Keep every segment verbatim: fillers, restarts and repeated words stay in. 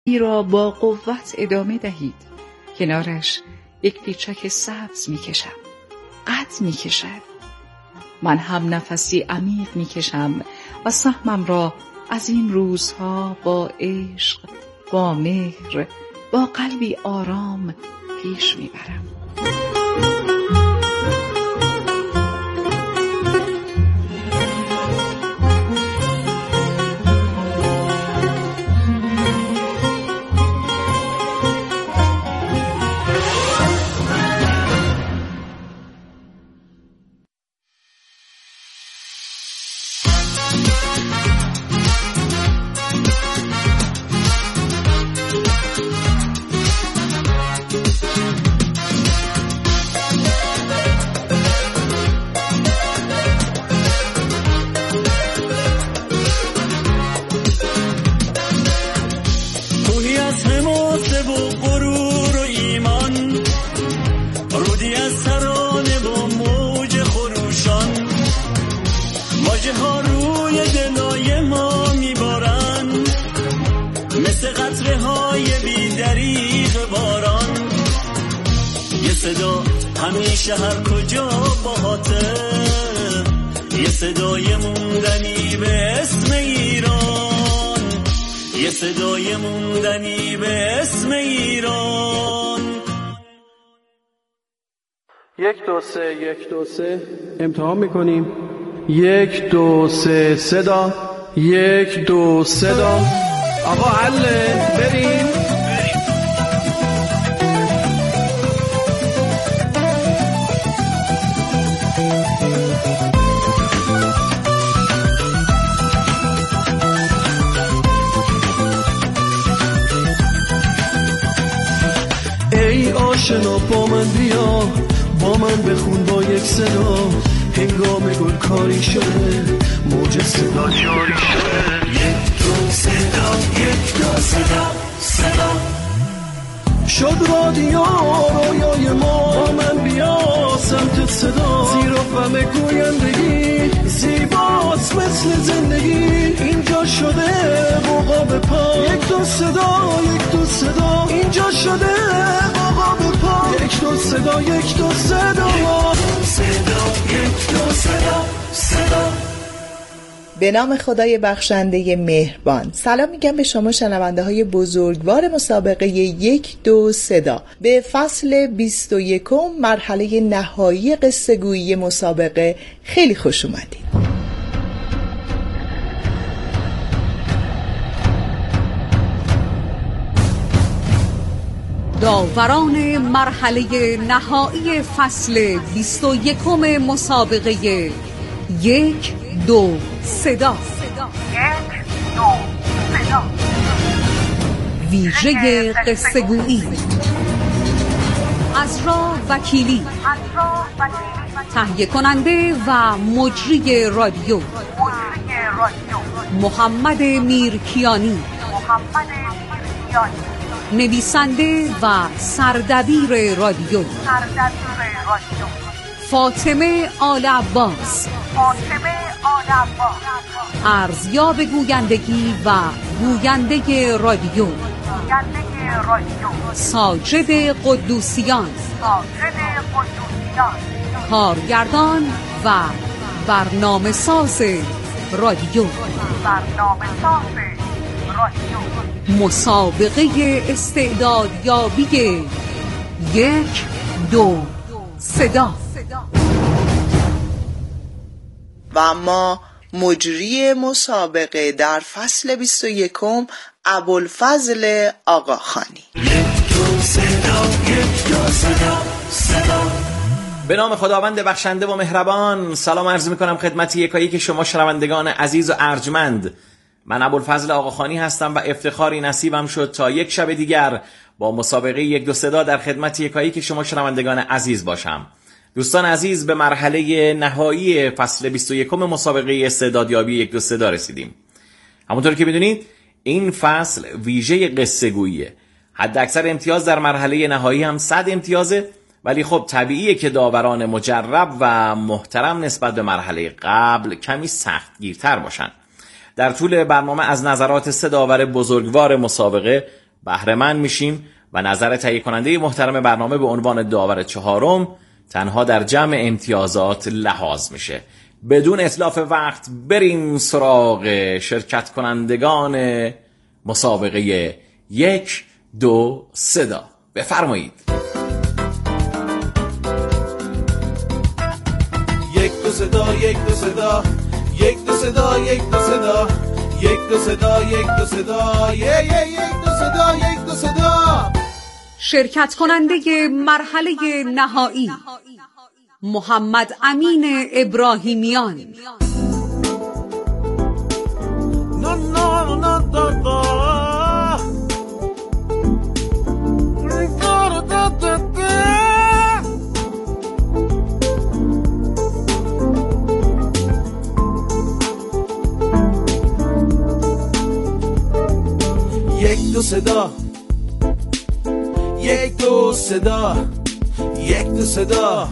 ای را با قوت ادامه دهید. کنارش یک پیچک سبز می کشم. قد می کشد. من هم نفسی عمیق می کشم و سهمم را از این روزها با عشق، با مهر، با قلبی آرام پیش می برم. همیشه هر کجا باهاته، یه صدای موندنی به اسم ایران، یه صدای موندنی به اسم ایران. یک دو سه یک دو سه امتحان میکنیم. یک دو سه صدا، یک دو صدا. آقا حله بریم. ای آشنا با من بیا، با من بخون با یک صدا، هنگام گل کاری شده، موج صدا جاری شده. یک دو صدا، یک دو صدا، صدا شد رادیو رویای ما، با من بیا سمت صدا، زیر و غم گویندگی زیباست مثل زندگی، اینجا شده بوقا به پا. یک دو صدا، یک دو صدا، اینجا شده بوقا به پا. یک دو صدا، یک دو صدا، صدا یک دو صدا، صدا. به نام خدای بخشنده مهربان. سلام میگم به شما شنونده های بزرگوار مسابقه یک دو صدا. به فصل بیست و یکم مرحله نهایی قصه گویی مسابقه خیلی خوش اومدید. داوران مرحله نهایی فصل بیست و یکم مسابقه یک دو صدا. یک دو صدا. ویژه قصه گویی. عزرا وکیلی، تهیه کننده و مجری رادیو محمد میرکیانی، نویسنده و سردبیر رادیو فاطمه آل عباس، ارزیاب گویندگی و گوینده رادیو ساجد قدوسیان، کارگردان و برنامه ساز رادیو. مسابقه استعدادیابی یک دو صدا. و اما مجری مسابقه در فصل بیست و یکم ابوالفضل آقاخانی. یک دو صدا، یک دو صدا، صدا. به نام خداوند بخشنده و مهربان. سلام عرض میکنم خدمت یکایی که شما شنوندگان عزیز و ارجمند. من ابوالفضل آقاخانی هستم و افتخاری نصیبم شد تا یک شب دیگر با مسابقه یک دو صدا در خدمت یکایی که شما شنوندگان عزیز باشم. دوستان عزیز، به مرحله نهایی فصل بیست و یکم مسابقه استعدادیابی یک دو صدا رسیدیم. همونطور که میدونید این فصل ویژه قصه گوییه. حد اکثر امتیاز در مرحله نهایی هم صد امتیازه، ولی خب طبیعیه که داوران مجرب و محترم نسبت به مرحله قبل کمی سختگیرتر باشن. در طول برنامه از نظرات سه داور بزرگوار مسابقه بهره مند میشیم و نظر تهیه کننده محترم برنامه به عنوان داور چهارم تنها در جمع امتیازات لحاظ میشه. بدون اتلاف وقت بریم سراغ شرکت کنندگان مسابقه یک دو صدا. بفرمایید. یک دو صدا یک دو صدا یک دو صدا یک دو صدا یک دو صدا یک دو صدا یک دو صدا یک دو صدا. شرکت کننده مرحله نهایی محمد امین ابراهیمیان. نه نه نه دا یک دو صدا یک دو صدا یک دو صدا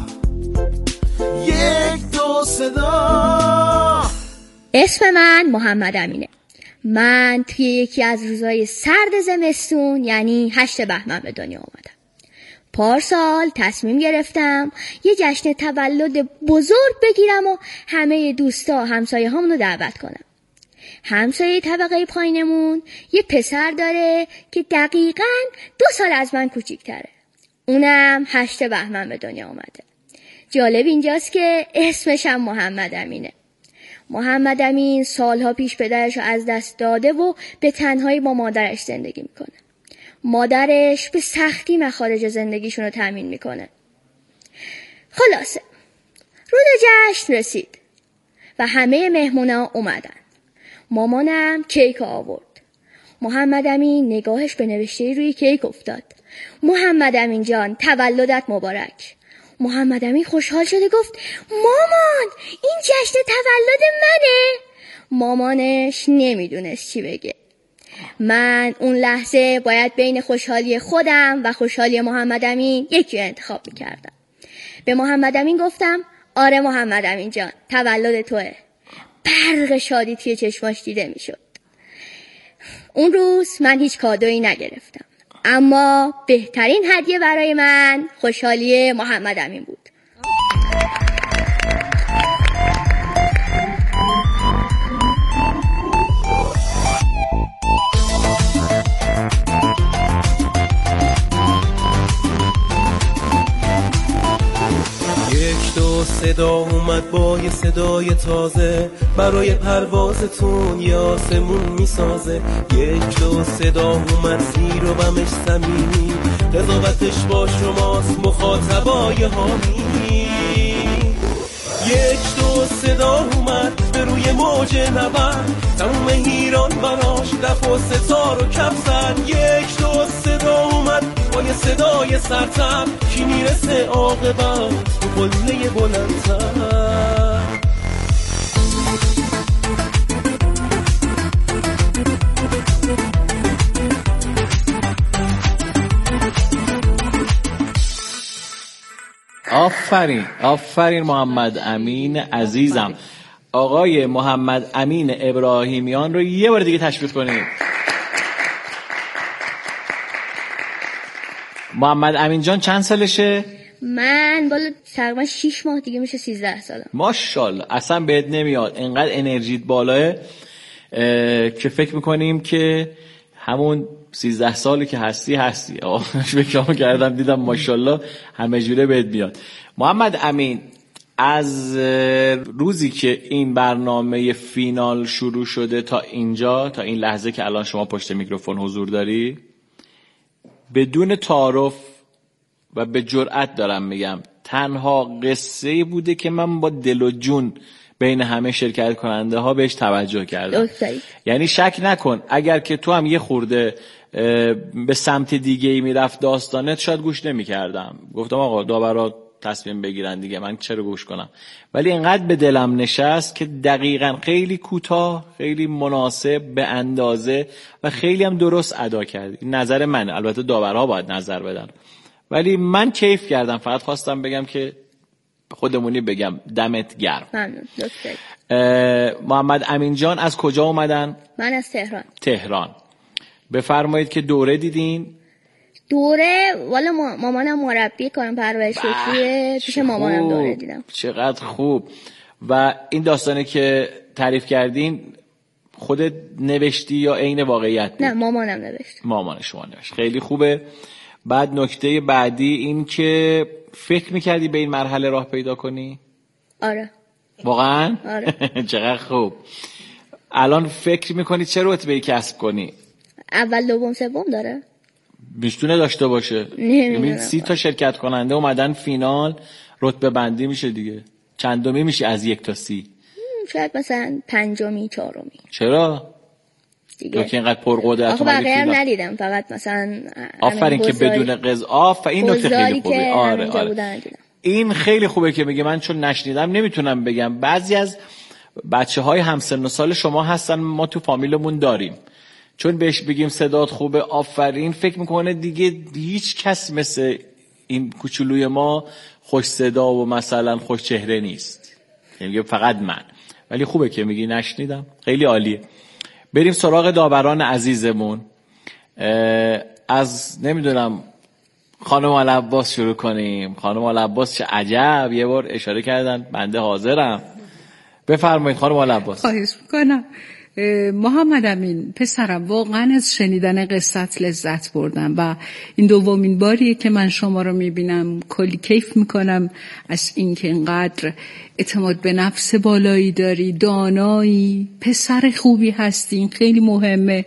یک دو صدا. اسم من محمد امینه. من توی یکی از روزهای سرد زمستون یعنی هشت بهمن به دنیا آمدم. پارسال تصمیم گرفتم یه جشن تولد بزرگ بگیرم و همه دوستا همسایه هامونو دعوت کنم. همسایه طبقه پایینمون یه پسر داره که دقیقاً دو سال از من کوچیک‌تره. اونم هشت بهمن به دنیا آمده. جالب اینجاست که اسمش هم محمد امینه. محمد امین سالها پیش پدرش رو از دست داده و به تنهایی با مادرش زندگی میکنه. مادرش به سختی مخارج زندگیشون رو تامین میکنه. خلاصه روز جشن رسید و همه مهمونا اومدن. مامانم کیک آورد. محمد امین نگاهش به نوشته روی کیک افتاد. محمد امین جان تولدت مبارک. محمد امین خوشحال شده گفت مامان این جشن تولد منه. مامانش نمیدونست چی بگه. من اون لحظه باید بین خوشحالی خودم و خوشحالی محمد امین یکی رو انتخاب میکردم. به محمد امین گفتم آره محمد امین جان تولد توه. برق شادی توی چشماش دیده میشد. اون روز من هیچ کادویی نگرفتم، اما بهترین هدیه برای من خوشحالی محمد امین بود. یک دو صدا اومد با یه صدای تازه، برای پروازتون یه آسمون میسازه. یک دو صدا اومد زیر و بمش زمینی، قضاوتش با شماست مخاطبای حامی. یک دو صدا اومد به روی موج نبرد، تموم ایران براش دف و ستار و کف زد. یک دو صدا اومد با یه صدای سرتر، کی میرسه عاقبت تو قله بلندتر. آفرین آفرین محمد امین عزیزم. آقای محمد امین ابراهیمیان رو یه بار دیگه تشویق کنید. محمد امین جان چند سالشه؟ من بالا تقریبا شش ماه دیگه میشه سیزده سالم. ماشاءالله اصلا بهت نمیاد، انقدر انرژیت بالاه که فکر میکنیم که همون سیزده سالی که هستی هستی. فکرامو کردم دیدم ماشاءالله همه جوره بهت میاد. محمد امین، از روزی که این برنامه فینال شروع شده تا اینجا، تا این لحظه که الان شما پشت میکروفون حضور داری، بدون تعارف و به جرئت دارم میگم تنها قصه بوده که من با دل و جون بین همه شرکت کننده ها بهش توجه کردم. یعنی شک نکن اگر که تو هم یه خورده به سمت دیگه ای میرفت داستانت شاید گوش نمی کردم. گفتم آقا داورا تصمیم بگیرن دیگه، من چرا گوش کنم. ولی اینقدر به دلم نشست که دقیقاً خیلی کوتاه، خیلی مناسب، به اندازه و خیلی هم درست ادا کردی. این نظر منه، البته داورها باید نظر بدن، ولی من کیف کردم. فقط خواستم بگم که خودمونی بگم دمت گرم. ممنون. محمد امین جان از کجا اومدن؟ من از تهران. تهران. بفرمایید که دوره دیدین؟ دوره والا مامانم مربی کانون پرورش فکریه، پیش مامانم دوره دیدم. چقدر خوب. و این داستانی که تعریف کردین خودت نوشتی یا عین واقعیت بود؟ نه مامانم نوشت. مامان شما نوشت. خیلی خوبه. بعد نکته بعدی این که فکر میکردی به این مرحله راه پیدا کنی؟ آره. واقعا؟ آره. چقدر خوب. الان فکر میکنی چه رتبه‌ای کسب کنی؟ اول دوم سوم داره؟ میتونه داشته باشه. نمیدونم. سی تا شرکت کننده اومدن فینال، رتبه بندی میشه دیگه. چندمی میشه از یک تا سی؟ شاید مثلا پنجمی چهارمی. چرا؟ دیگه تو که اینقدر پرقدرت آخه بقیه هم ندیدم، فقط مثلا آفرین که بدون قضا. آفرین این نکته خیلی خوبه. آره آره. این خیلی خوبه که میگه. من چون نشنیدم نمیتونم بگم. بعضی از بچه‌های همسن و سال شما هستن ما تو فامیلمون داریم، چون بهش بگیم صدات خوبه آفرین فکر میکنه دیگه هیچ کس مثل این کوچولوی ما خوش صدا و مثلا خوش چهره نیست، یعنی فقط من. ولی خوبه که میگی نشنیدم. خیلی عالیه. بریم سراغ داوران عزیزمون. از نمیدونم خانم العباس شروع کنیم. خانم العباس چه عجب، یه بار اشاره کردن بنده حاضرم. بفرمایید خانم العباس. خواهش میکنم. محمد امین پسرم، واقعا از شنیدن قصت لذت بردم و این دومین باریه که من شما رو میبینم. کلی کیف میکنم از اینکه اینقدر اعتماد به نفس بالایی داری، دانایی، پسر خوبی هستین، خیلی مهمه.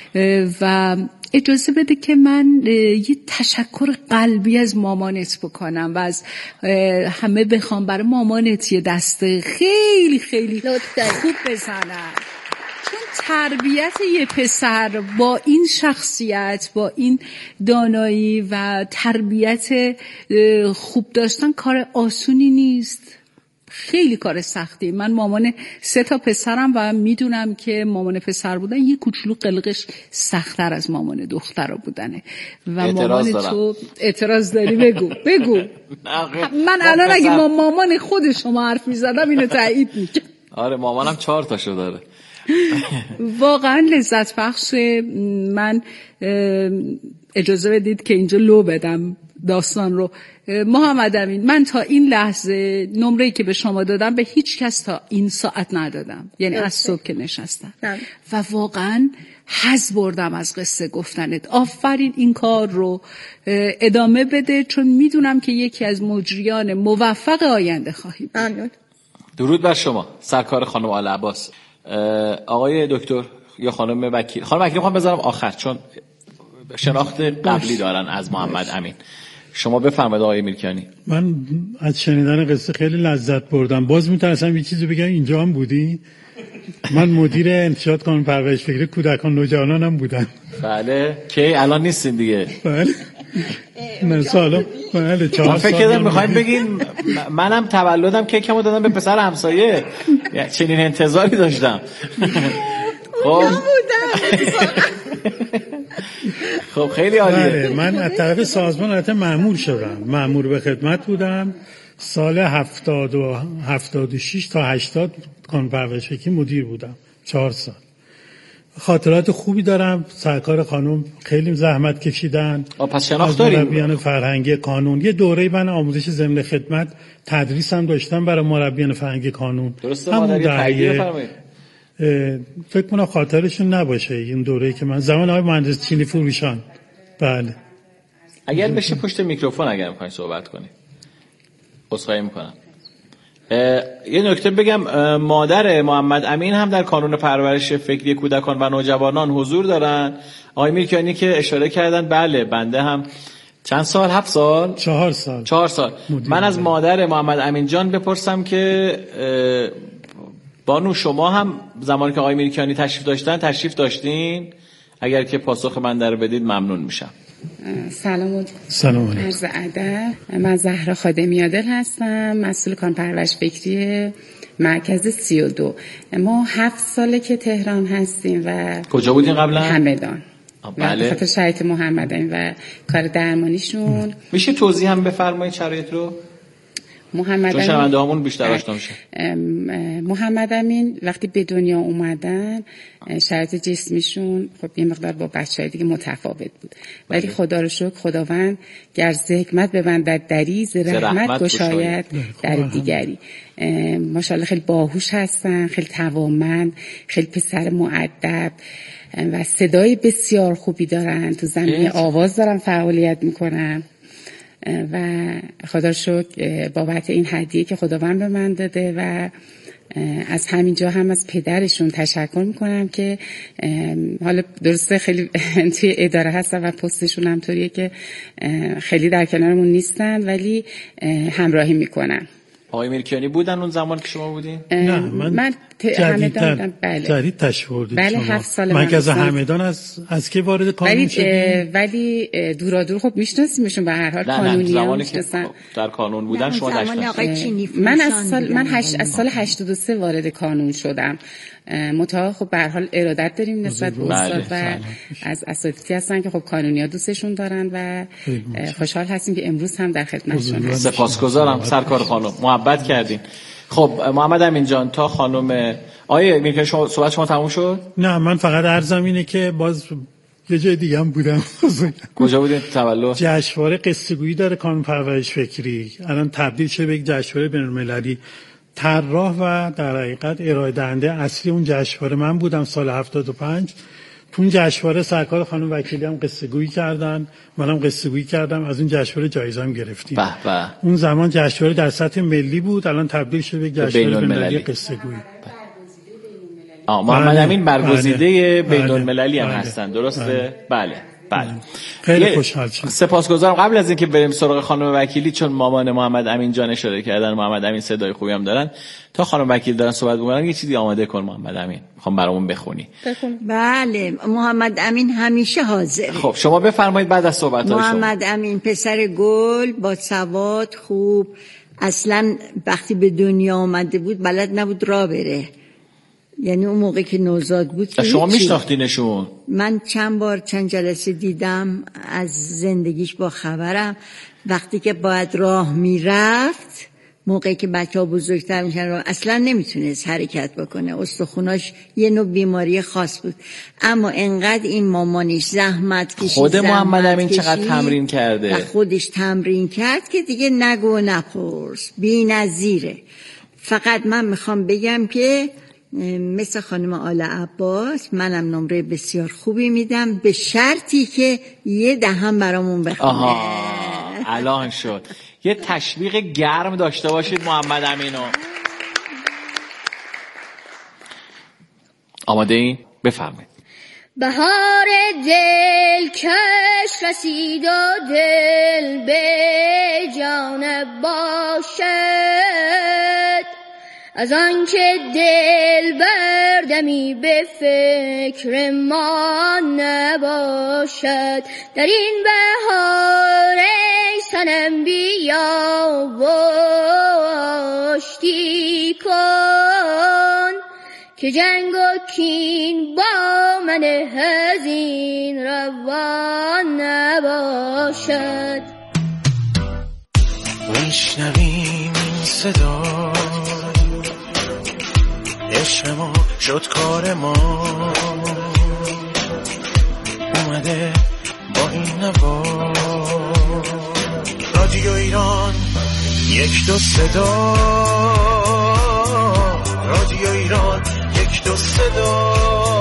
و اجازه بده که من یه تشکر قلبی از مامانت بکنم و از همه بخوام برای مامانت یه دسته خیلی خیلی خوب بزنم، چون تربیت یه پسر با این شخصیت، با این دانایی و تربیت خوب داشتن کار آسونی نیست، خیلی کار سختی. من مامان سه تا پسرم و میدونم که مامان پسر بودن یه کوچولو قلقش سخت‌تر از مامان دختر بودنه. و مامان تو اعتراض داری؟ بگو بگو. من الان اگه ما مامان خود شما حرف میزدم اینو تایید میکنم. آره مامانم چهار تاشو داره. واقعا لذت بخشه. من اجازه بدید که اینجا لو بدم داستان رو. محمد امین، من تا این لحظه نمره‌ای که به شما دادم به هیچ کس تا این ساعت ندادم، یعنی از صبح که نشستم و واقعا حظ بردم از قصه گفتنت. آفرین، این کار رو ادامه بده، چون میدونم که یکی از مجریان موفق آینده خواهی بود. ممنون. درود بر شما سرکار خانم العباس. آقای دکتر یا خانم وکیل، خانم وکیل میخوام بذارم آخر چون شناخت قبلی دارن از محمد امین. شما بفرمایید آقای میرکیانی. من از شنیدن قصه خیلی لذت بردم. باز میترسم یه چیزی بگم. اینجا هم بودی؟ من مدیر انتشارات کانون پرورش فکری کودکان نوجوانانم بودم. بله که الان نیستین دیگه. بله نه سالا بله چهار سال. فکر کردم میخوایم بگین منم تولدم کیکمو دادم به پسر همسایه، چنین انتظاری داشتم. خب خب خیلی عالیه. بله من از طرف سازمان البته مأمور شدم، مأمور به خدمت بودم. سال هفتاد و هفتاد و شش تا هشتاد کانون پرورش فکری مدیر بودم، چهار سال. خاطرات خوبی دارم. سرکار خانم خیلی زحمت کشیدن. پس شناخت داریم. مربیان فرهنگی کانون یه دوره من آموزش ضمن خدمت تدریس هم داشتم برای مربیان فرهنگی کانون. درسته مادری تغییر فرمایید. فکر کنم خاطرشون نباشه این دوره‌ای که من زمان آقای مهندس چینی فروشان. بله اگر بشه پشت میکروفون اگر می‌خواید صحبت کنید. عذرخواهی می‌کنم. یه نکته بگم، مادر محمد امین هم در کانون پرورش فکری کودکان و نوجوانان حضور دارن. آقای میرکیانی که اشاره کردن بله بنده هم چند سال؟ هفت سال؟ چهار سال. چهار سال. من از مادر محمد امین جان بپرسم که بانو شما هم زمانی که آقای میرکیانی تشریف داشتن تشریف داشتین؟ اگر که پاسخ من در بدید ممنون میشم. سلام سلام عرض ادب. من زهرا خادمی عادل هستم، مسئول کانون پرورش فکری مرکز سی و دو. ما هفت ساله که تهران هستیم. و کجا بودین قبلا؟ همدان. بله. خاطر شرایط محمد امین و کار درمانیشون. میشه توضیح هم بفرمایید شرایط رو؟ محمد چون شنونده هامون بیشتر آشنا میشه. محمد امین وقتی به دنیا اومدن شرایط جسمیشون خب یه مقدار با بچه‌های دیگه متفاوت بود، ولی خدا رو شکر خداوند گر ز حکمت ببندد دری ز رحمت گشاید در دیگری. ماشاءالله خیلی باهوش هستن، خیلی توانمند، خیلی پسر مؤدب و صدای بسیار خوبی دارن، تو زمینه آواز دارن فعالیت میکنن و خدا رو شکر بابت این هدیه که خداوند به من داده و از همینجا هم از پدرشون تشکر میکنم که حالا درسته خیلی توی اداره هستن و پستشون هم طوریه که خیلی در کنارمون نیستن ولی همراهی میکنن. آقای میرکیانی بودن اون زمان که شما بودین؟ نه من, من جدیدتر بله. جدید تشریف آوردید بله شما. هفت سال من که از همدان از از که وارد کانون شدیم ولی دورا دور خب میشناسیمشون به هر حال قانونی ها میشناسن در قانون بودن شما داشتین. من از سال من هشت از سال هشتاد و سه وارد کانون شدم. متأ خب به هر حال ارادت داریم نسبت به استاد و از اساتیدی هستن که خب کانونیا دوستشون دارن و خوشحال هستیم که امروز هم در خدمتشون. سپاسگزارم سرکار خانم، محبت کردین. خب محمد امین جان تا خانم آیه میگه شما صحبت شما تموم شد؟ نه من فقط عرضم اینه که باز یه جای دیگه هم بودم. کجا بودین تولد؟ جشنواره قصه گویی داره کانون پرورش فکری، الان تبدیل شده به یک جشنواره بین‌المللی. طراح و در حقیقت ارائه دهنده اصلی اون جشنواره من بودم سال هفتاد و پنج. تو اون جشنواره سرکار خانم وکیلی هم قصه گویی کردن، منم قصه گویی کردم، از اون جشنواره جایزه هم گرفتیم. به به. اون زمان جشنواره در سطح ملی بود، الان تبدیل شده به جشنواره بین‌المللی قصه گویی. آ محمد امین برگزیده بین‌المللی هم هستن، درسته؟ بله. بله. خیلی خوشحال شدم. سپاسگزارم. قبل از اینکه بریم سراغ خانم وکیلی، چون مامان محمد امین جان اشاره کردن محمد امین صدای خوبی هم دارن، تا خانم وکیل دارن صحبت می‌کنن یه چیزی آماده کن محمد امین، می‌خوام برامون بخونی. بخون. بله محمد امین همیشه حاضره. خب شما بفرمایید بعد از صحبت‌های شما. محمد امین پسر گل با سواد خوب، اصلا وقتی به دنیا آمده بود بلد نبود راه بره، یعنی اون موقع که نوزاد بود. شما میشناختینشون؟ من چند بار چند جلسه دیدم، از زندگیش با خبرم. وقتی که باید راه میرفت، موقعی که بچه ها بزرگتر میشن اصلا نمیتونست حرکت بکنه، استخوناش یه نوع بیماری خاص بود، اما انقدر این مامانش زحمت کشید، خود محمد امین چقدر تمرین کرده و خودش تمرین کرد که دیگه نگو نپرس، بی نظیره. فقط من میخوام بگم که مثل خانم آل عباس منم نمره بسیار خوبی میدم، به شرطی که یه دهم برامون بخونه. آها الان شد. یه تشویق گرم داشته باشید محمد امینو. آماده این؟ بفرمایید. بهار دل کش رسید و دل به جان باشد، از آن که دل بردمی به فکر ما نباشد. در این بهار ای صنم بیا و آشتی کن، که جنگ و کین با من هزین روان نباشد. میشنویم این صدا، عشق ما شد کار ما، اومده با این نوا. رادیو ایران یک دو صدا، رادیو ایران یک دو صدا.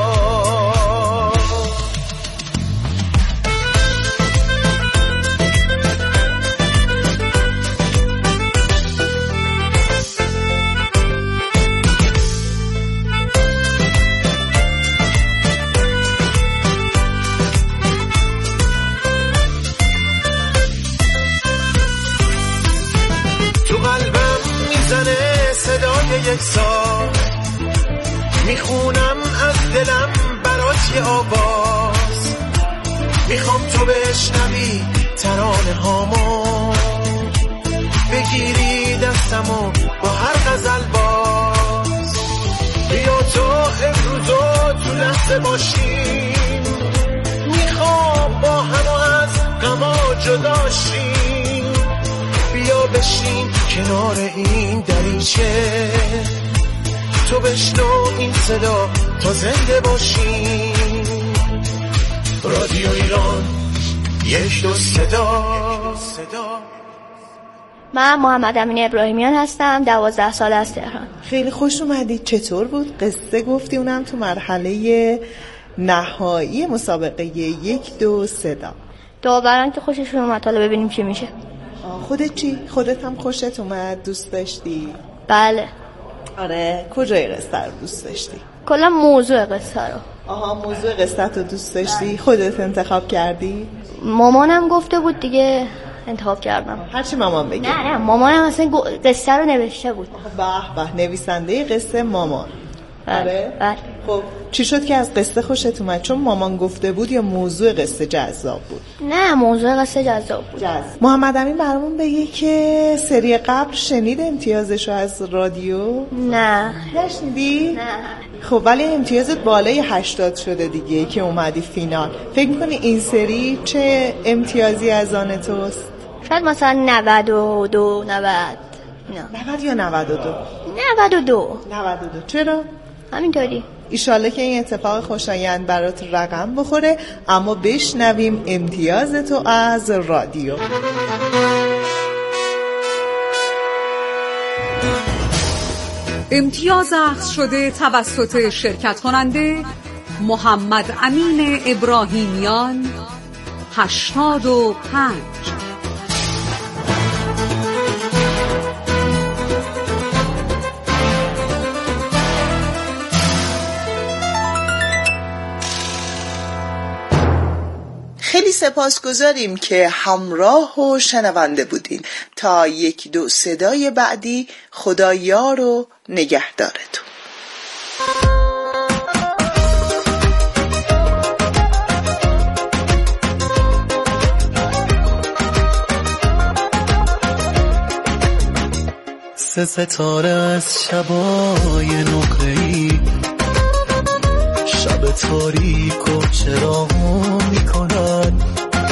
یک سال میخونم از دلم برات یه آواز، میخوام تو بشنوی ترانه هامو، بگیری دستمو با هر غزل باز. بیا تو امروزو تو لحظه باشیم، میخوام با هم از غما جدا شیم. بیا بشین کنار این دریچه، تو بشنو این صدا تا زنده باشی. رادیو ایران یک دو صدا. من محمد امین ابراهیمیان هستم، دوازده ساله از تهران. خیلی خوش اومدید. چطور بود؟ قصه گفتی، اونم تو مرحله نهایی مسابقه یک دو صدا. داوران که خوششون اومد، حالا ببینیم چی میشه. خودت چی؟ خودت هم خوشت اومد؟ دوست داشتی؟ بله. آره، کجای قصه رو دوست داشتی؟ کلا موضوع قصه رو. آها، موضوع قصه رو دوست داشتی؟ خودت انتخاب کردی؟ مامانم گفته بود دیگه انتخاب کردم. هرچی مامان بگه. نه نه، مامانم اصلا قصه رو نوشته بود. به به، نویسنده قصه مامان. آره. بله. خب چی شد که از قصه خوشت اومد؟ چون مامان گفته بود یا موضوع قصه جذاب بود؟ نه، موضوع قصه جذاب بود. جذاب. محمد امین برامون بگه که سری قبل شنید امتیازشو از رادیو؟ نه. نشنیدی؟ نه. خب ولی امتیازت بالای هشتاد شده دیگه که اومدی فینال. فکر میکنی این سری چه امتیازی از آن توست؟ شاید مثلا نود و دو، نود. نود یا نود و دو؟ نود و دو. نود و دو. چرا؟ همینطوری. ایشالله که این اتفاق خوشایند برات رقم بخوره. اما بشنویم امتیازتو از رادیو. امتیاز اخذ شده توسط شرکت کننده محمد امین ابراهیمیان هشتاد و پنج. خیلی سپاسگزاریم که همراه و شنونده بودین. تا یک دو صدای بعدی، خدا یار و نگهدارتون. سه ستاره از شبای نقره‌ای، شب تاریک و چراغو میکنن،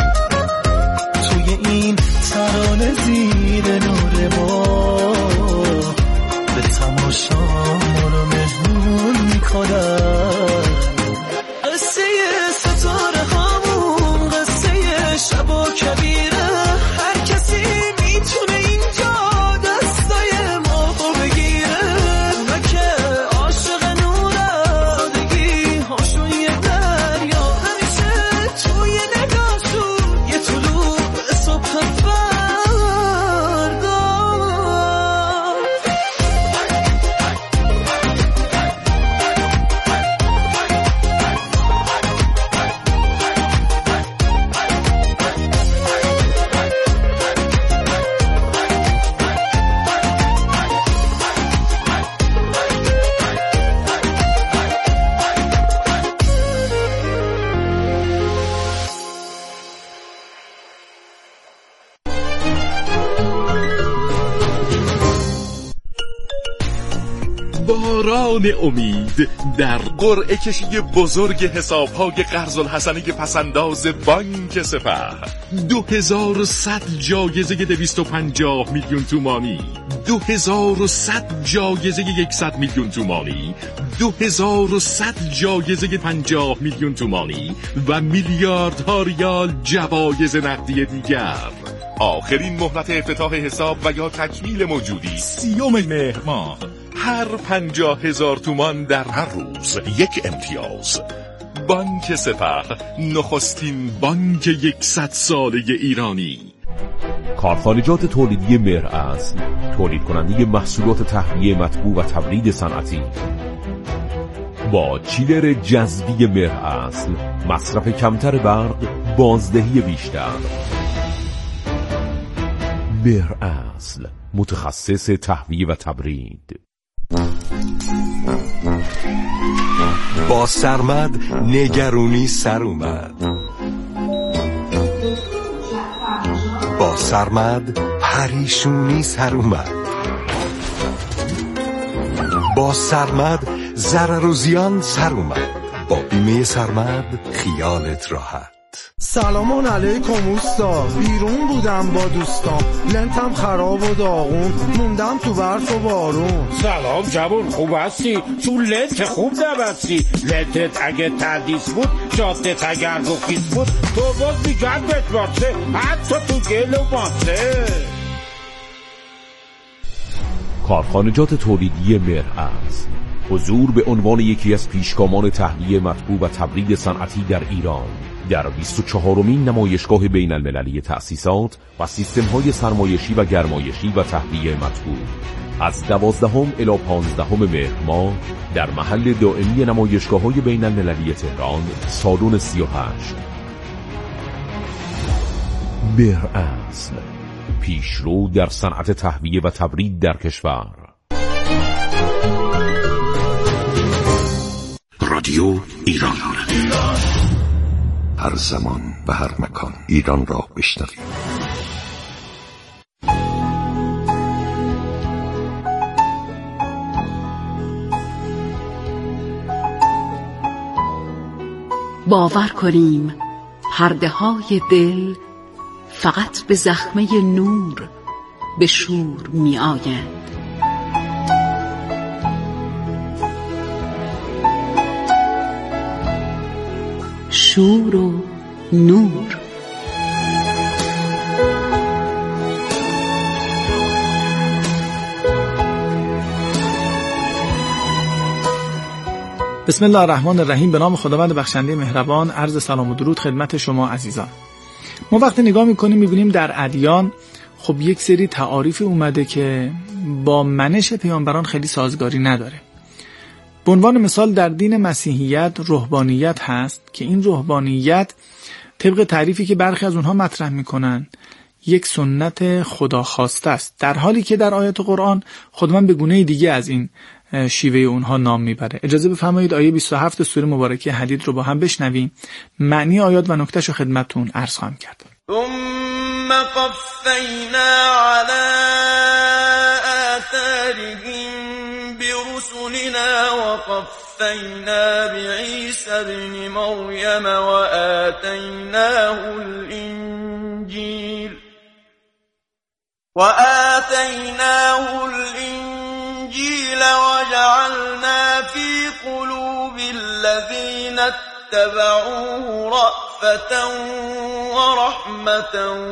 توی این ترانه زیر نور ماه به تماشا ما رو مهمون میکنن. قصه ستاره همون قصه شب و کبیره، هر کسی میتونه اینجا دستای ما رو بگیره. اونا که عاشق نورادگی هاشون یه دریا، همیشه توی نگاهشون یه طلوع صبح فردا. باران امید در قرعه کشی بزرگ حساب‌های قرض الحسنه پسنداز بانک سپه. دو هزار و صد جایزه دویست و پنجاه میلیون تومانی، دو هزار و صد جایزه یکصد میلیون تومانی، دو هزار و صد جایزه پنجاه میلیون تومانی و میلیاردها ریال جوایز نقدی دیگر. آخرین مهلت افتتاح حساب و یا تکمیل موجودی سیوم مهر ماه. هر پنجاه هزار تومان در هر روز یک امتیاز. بانک سپه، نخستین بانک یکصد ساله ایرانی. کارخانجات تولیدی مهر اصل، تولید کننده محصولات تهویه مطبوع و تبرید صنعتی. با چیلر جذبی مهر اصل، مصرف کمتر برق، بازدهی بیشتر. مهر اصل، متخصص تهویه و تبرید. با سرمد نگرونی سر اومد، با سرمد پریشونی سر اومد، با سرمد ضرر و زیان سر اومد. با بیمه سرمد خیالت راحت. سلام علیکم اوستا، بیرون بودم با دوستام، لنتم خراب و داغون، موندم تو برف و بارون. سلام جوون، خوب هستی؟ تو لنت خوب نبستی، لنتت اگه تردیس بود، جادت اگر گفیز بود، تو باز میگن بتباسه، حتی تو گل و ماسه. کارخانجات تولیدی مهرعز حضور به عنوان یکی از پیشگامان تهویه مطبوع و تبرید صنعتی در ایران در بیست و چهارمین نمایشگاه بین المللی تأسیسات و سیستم‌های سرمایشی و گرمایشی و تهویه مطبوع از دوازدهم الی پانزدهم مهر ماه در محل دائمی نمایشگاه‌های بین المللی تهران، سالن سی و هشت. مهرعز، پیشرو در صنعت تهویه و تبرید در کشور. رادیو ایران، هر زمان و هر مکان ایران را بشنوید. باور کنیم پرده های دل فقط به زخمه نور به شور می آیند. شور و نور. بسم الله الرحمن الرحیم. به نام خداوند بخشنده مهربان. عرض سلام و درود خدمت شما عزیزان. ما وقتی نگاه میکنیم میبینیم در ادیان خب یک سری تعاریف اومده که با منش پیامبران خیلی سازگاری نداره. به عنوان مثال در دین مسیحیت رهبانیت هست که این رهبانیت طبق تعریفی که برخی از اونها مطرح میکنن یک سنت خدا خواسته است، در حالی که در آیات قرآن خداوند به گونه دیگه از این شیوه اونها نام میبره. اجازه بفرمایید آیه بیست و هفت سوره مبارکه حدید رو با هم بشنویم. معنی آیات و نکتهشو خدمتتون عرض خواهم کرد. ثم قفینا علی آثارهم برسلنا وقفینا بعیسی ابن مریم وآتیناه الانجیل وآتیناه الانجیل وجعلنا في قلوب الذين اتبعوه رأفة ورحمة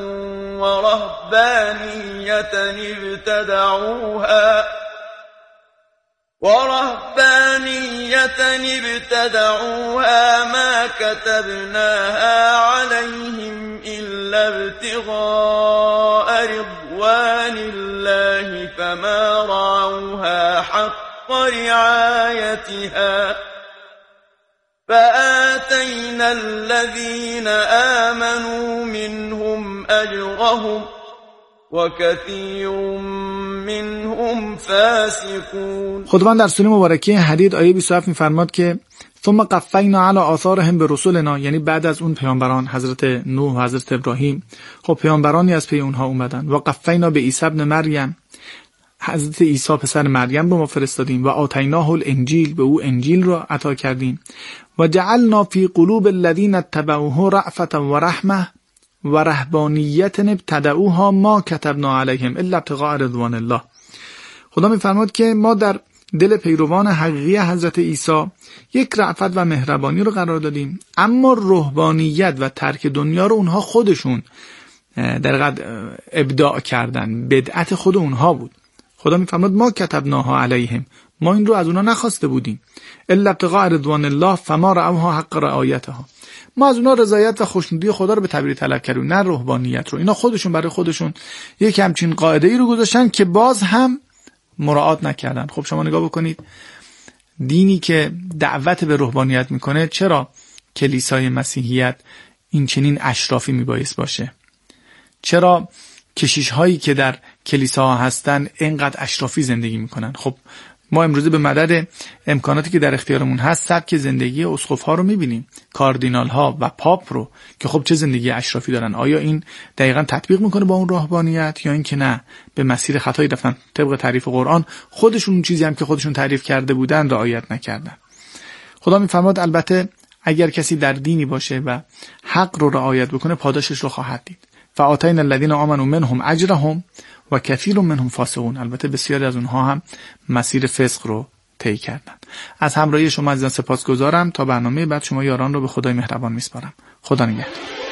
ورهبانية ابتدعوها ورهبانية ابتدعوها ما كتبناها عليهم إلا ابتغاء رضوان الله فما رعوها حق رعايتها فآتينا الذين آمنوا منهم أجرهم وكثير منهم فاسقون. خداوند در سوره مبارکه حدید آیه بیست و هفت می‌فرماد که ثم قفینا علی آثارهم برسلنا، یعنی بعد از اون پیامبران حضرت نوح و حضرت ابراهیم خب پیامبرانی از پی اونها اومدن. و قفینا به عیسی ابن مریم، حضرت عیسی پسر مریم رو ما فرستادیم. و آتیناه الانجیل، به او انجیل رو عطا کردیم. و جعلنا فی قلوب الذین اتبعوه رأفة و رحمة و رهبانیت ابتدعوها ما کتبنا علیهم الا ابتغاء رضوان الله. خدا میفرماد که ما در دل پیروان حقیقی حضرت عیسی یک رأفت و مهربانی رو قرار دادیم، اما رهبانیت و ترک دنیا رو اونها خودشون در قد ابداع کردن، بدعت خود اونها بود. خدا میفرماد ما کتبناها علیهم، ما این رو از اونها نخواسته بودیم. الا ابتغاء رضوان الله فما رعوها حق رعایتها، ما از اونها رضایت و خوشنودی خدا رو به تعبیر طلب کردیم، نه رهبانیت رو. اینا خودشون برای خودشون یک همچین قاعده ای رو گذاشتن که باز هم مراعات نکردن. خب شما نگاه بکنید، دینی که دعوت به رهبانیت میکنه، چرا کلیسای مسیحیت این چنین اشرافی میبایست باشه؟ چرا کشیش هایی که در کلیساها هستن اینقدر اشرافی زندگی میکنن؟ خب ما امروزه به مدد امکاناتی که در اختیارمون هست سبک زندگی اسقف ها رو میبینیم، کاردینال ها و پاپ رو که خب چه زندگی اشرافی دارن. آیا این دقیقاً تطبیق میکنه با اون رهبانیت یا اینکه نه به مسیر خطایی رفتن؟ طبق تعریف قرآن خودشون اون چیزی هم که خودشون تعریف کرده بودن رعایت نکردن. خدا میفرماد البته اگر کسی در دینی باشه و حق رو رعایت بکنه پاداشش رو خواهد دید. فآتینا الذین آمنوا منهم اجرهم و کثیر منهم فاسقون. البته بسیاری از اونها هم مسیر فسق رو طی کردن. از همراهی شما عزیزان سپاسگزارم. تا برنامه بعد شما یاران رو به خدای مهربان میسپارم. خدا نگهدار.